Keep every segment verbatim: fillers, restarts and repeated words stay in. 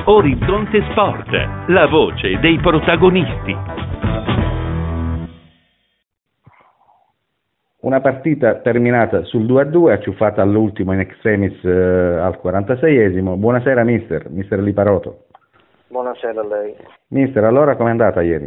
Orizzonte Sport, la voce dei protagonisti. Una partita terminata sul due a due, acciuffata all'ultimo in extremis eh, al quarantaseiesimo. Buonasera mister, mister Liparoto. Buonasera a lei. Mister, allora com'è andata ieri?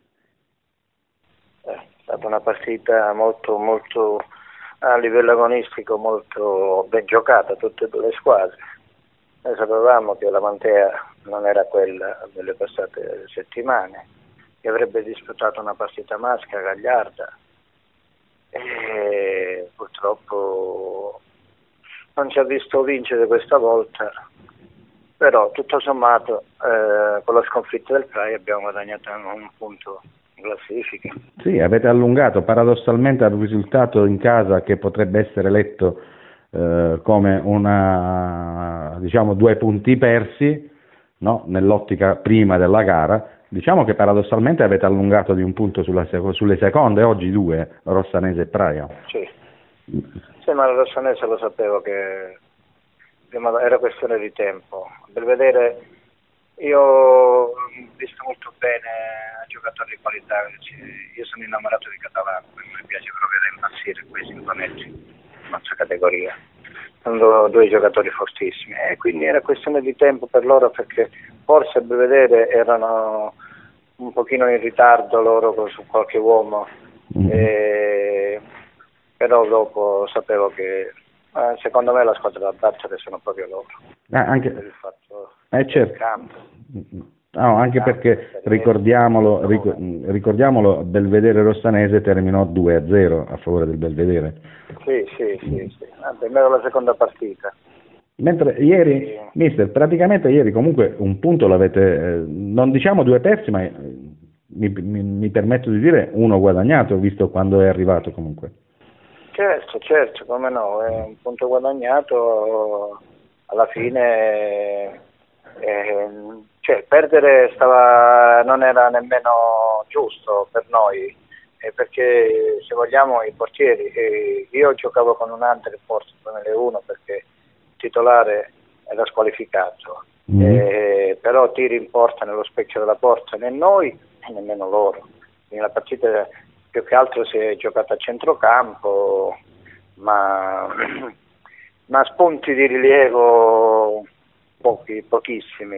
Eh, è stata una partita molto, molto a livello agonistico molto ben giocata, tutte e due le squadre. Noi sapevamo che la Mantea non era quella delle passate settimane, che avrebbe disputato una partita masca, gagliarda, e purtroppo non ci ha visto vincere questa volta, però tutto sommato eh, con la sconfitta del Praia abbiamo guadagnato un punto in classifica. Sì, avete allungato paradossalmente al risultato in casa che potrebbe essere letto eh, come una, diciamo, due punti persi, no? Nell'ottica prima della gara. Diciamo che paradossalmente avete allungato di un punto sulla, sulle seconde, oggi due, Rossanese e Praia. Sì, sì, ma la Rossanese lo sapevo che era questione di tempo. Per vedere, io ho visto molto bene giocatori di qualità, io sono innamorato di Catalano, mi piace proprio da impazzire questi componenti, nostra categoria. Sono due giocatori fortissimi e quindi era questione di tempo per loro, perché forse a vedere erano un pochino in ritardo loro su qualche uomo, mm. e, però dopo sapevo che eh, secondo me la squadra da battere sono proprio loro. Ah, anche per il fatto eh, certo. del campo. No, anche campo, perché ricordiamolo, ric- ricordiamolo, Belvedere Rossanese terminò due a zero a favore del Belvedere. Sì, sì, sì, sì. Ah, per me era la seconda partita. Mentre ieri, sì. Mister, praticamente ieri comunque un punto l'avete, eh, non diciamo due persi, ma eh, mi, mi, mi permetto di dire uno guadagnato, visto quando è arrivato comunque. Certo, certo, come no, è un punto guadagnato, alla fine, eh, cioè perdere stava, non era nemmeno giusto per noi, eh, perché se vogliamo i portieri, eh, io giocavo con un altro forse nelle uno perché titolare era squalificato, mm. eh, però tiri in porta nello specchio della porta né noi e nemmeno loro. Quindi la partita più che altro si è giocata a centrocampo, ma, ma spunti di rilievo pochi, pochissimi.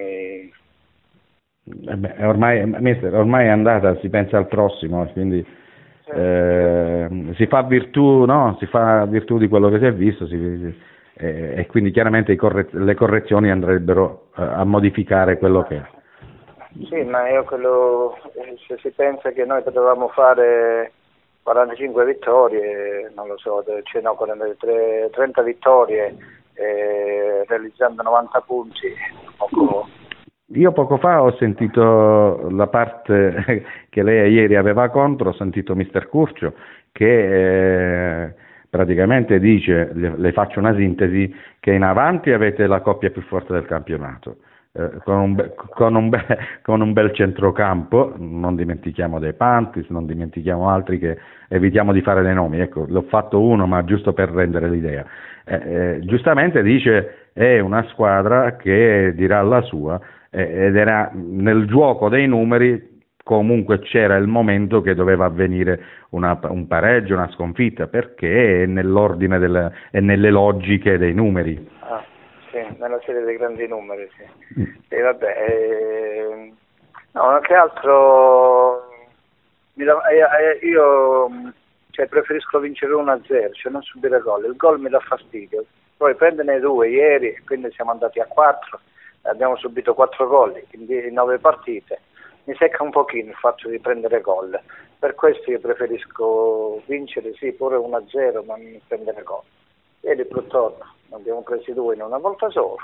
Eh beh, ormai, mister, ormai è andata, si pensa al prossimo, quindi sì. eh, si fa virtù, no? Si fa virtù di quello che si è visto, si, Eh, e quindi chiaramente i corre- le correzioni andrebbero eh, a modificare quello che è. Sì, ma io quello, se si pensa che noi potevamo fare quarantacinque vittorie, non lo so, cioè no, quarantatré, trenta vittorie eh, realizzando novanta punti, poco. Io poco fa ho sentito la parte che lei ieri aveva contro, ho sentito mister Curcio che eh, praticamente dice, le, le faccio una sintesi, che in avanti avete la coppia più forte del campionato, eh, con, un be, con, un be, con un bel centrocampo, non dimentichiamo dei Pantis, non dimentichiamo altri che evitiamo di fare dei nomi, ecco, l'ho fatto uno ma giusto per rendere l'idea. Eh, eh, giustamente dice è una squadra che dirà la sua eh, ed era nel gioco dei numeri. Comunque c'era il momento che doveva avvenire una, un pareggio, una sconfitta, perché è nell'ordine del, è nelle logiche dei numeri. Ah, sì, nella serie dei grandi numeri, sì. Mm. E vabbè, eh, no, che altro mi da, eh, io cioè, preferisco vincere uno a zero, cioè non subire gol. Il gol mi dà fastidio. Poi prenderne due ieri, quindi siamo andati a quattro, abbiamo subito quattro gol in nove partite. Mi secca un pochino il fatto di prendere gol, per questo io preferisco vincere sì pure uno a zero ma non prendere gol. Ieri purtroppo ne abbiamo presi due in una volta sola.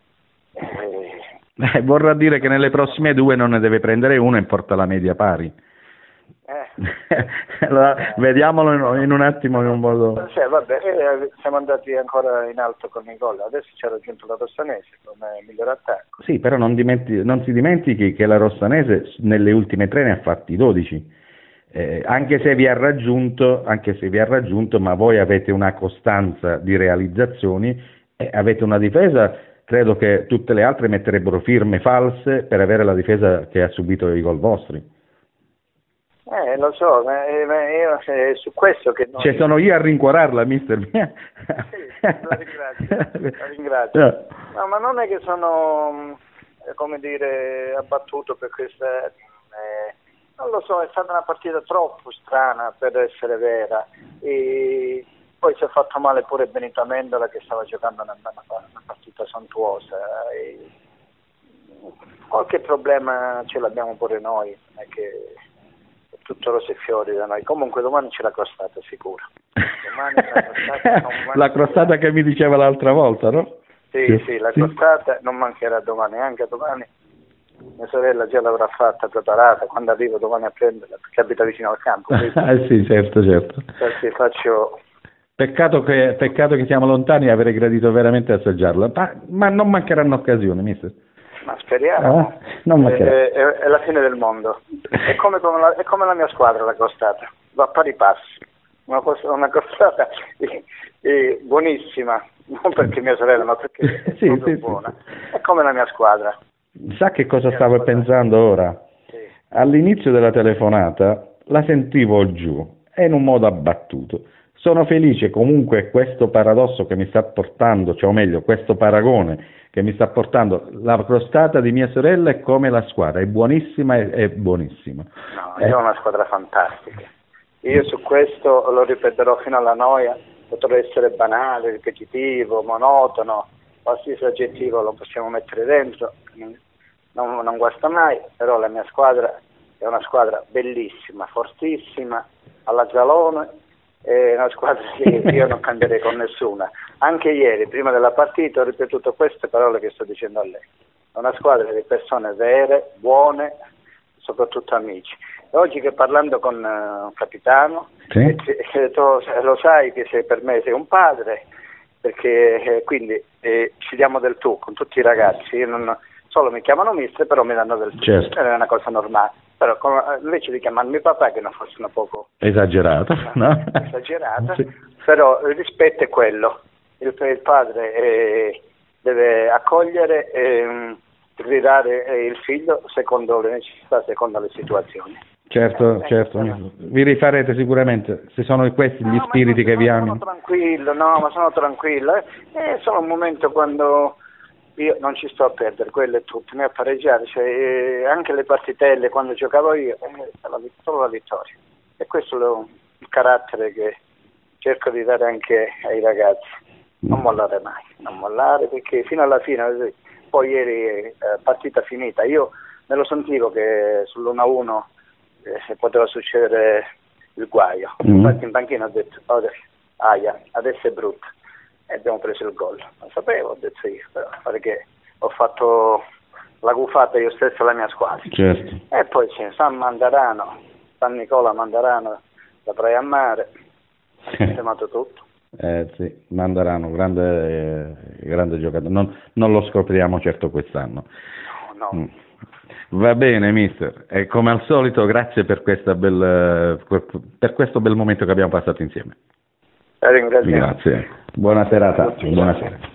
Eh, vorrà dire che nelle prossime due non ne deve prendere uno e porta la media pari. Eh. Allora, vediamolo in, in un attimo in un modo. Cioè, vabbè, eh, siamo andati ancora in alto con i gol, adesso ci ha raggiunto la Rossanese come miglior attacco. Sì, però non, dimenti- non si dimentichi che la Rossanese nelle ultime tre ne ha fatti dodici, eh, anche se vi ha raggiunto, anche se vi ha raggiunto, ma voi avete una costanza di realizzazioni e avete una difesa credo che tutte le altre metterebbero firme false per avere la difesa che ha subito i gol vostri. Eh, lo so, ma, ma io è su questo che... Noi... Cioè, sono io a rincuorarla, mister. Sì, la ringrazio, la ringrazio. No, ma non è che sono, come dire, abbattuto per questa... Eh, non lo so, è stata una partita troppo strana per essere vera. E poi si è fatto male pure Benito Amendola, che stava giocando una, una, una partita sontuosa. E qualche problema ce l'abbiamo pure noi, non è che... tutto rose e fiori da noi. Comunque domani c'è la crostata sicuro. Domani la crostata, non la crostata che mi diceva l'altra volta, no? Sì, sì, sì, la crostata non mancherà domani, anche domani mia sorella già l'avrà fatta, preparata, quando arrivo domani a prenderla, perché abita vicino al campo. Ah sì, certo, certo. Perché faccio... Peccato che, peccato che siamo lontani e avrei gradito veramente assaggiarla, ma, ma non mancheranno occasioni, mister. Ma speriamo, eh? non è, è, è la fine del mondo, è come, come la, è come la mia squadra la crostata, va a pari passi, una, una crostata eh, eh, buonissima, non perché mia sorella ma perché è sì, proprio sì, buona, sì. È come la mia squadra. Sa che cosa stavo pensando ora? Sì. All'inizio della telefonata la sentivo giù e in un modo abbattuto. Sono felice comunque questo paradosso che mi sta portando, cioè o meglio questo paragone che mi sta portando, la crostata di mia sorella è come la squadra, è buonissima, è, è buonissima. No, eh. io ho una squadra fantastica. Io su questo lo ripeterò fino alla noia, potrà essere banale, ripetitivo, monotono, qualsiasi aggettivo lo possiamo mettere dentro, non, non guasta mai, però la mia squadra è una squadra bellissima, fortissima, alla Zalone, è una squadra che io non cambierei con nessuna. Anche ieri, prima della partita, ho ripetuto queste parole che sto dicendo a lei. È una squadra di persone vere, buone, soprattutto amici. E oggi che parlando con uh, un capitano, sì. e, e, tu, lo sai che sei, per me sei un padre, perché eh, quindi eh, ci diamo del tu con tutti i ragazzi. Io non, solo mi chiamano mister, però mi danno del tu. Certo. È una cosa normale. Però come, invece di chiamarmi papà, che non fosse un poco esagerato, no? esagerata, sì. Però il rispetto è quello. Il, il padre eh, deve accogliere e gridare eh, il figlio secondo le necessità, secondo le situazioni. Certo, eh, certo, eh, vi rifarete sicuramente, se sono questi gli no, spiriti che vi amano. Sono tranquillo, no, ma sono tranquillo. È solo un momento quando io non ci sto a perdere, quello è tutto, né a pareggiare, cioè, eh, anche le partitelle quando giocavo io, eh, solo la vittoria. E questo è lo, il carattere che cerco di dare anche ai ragazzi, non mollare mai, non mollare, perché fino alla fine, poi ieri eh, partita finita, io me lo sentivo che sull'uno a uno eh, poteva succedere il guaio, mm. Infatti in panchina ho detto, oh, aia, adesso è brutto. E abbiamo preso il gol, lo sapevo, ho detto io, però perché ho fatto la gufata io stesso alla mia squadra. Certo. E poi c'è San Mandarano, San Nicola Mandarano da Praia a Mare, ha sistemato tutto. Eh sì, Mandarano, grande, eh, grande giocatore, non, non lo scopriamo certo quest'anno. No, no. Mm. Va bene, mister, e come al solito grazie per, questa bel, per questo bel momento che abbiamo passato insieme. Ringrazio. Grazie, buona serata. Buona sera.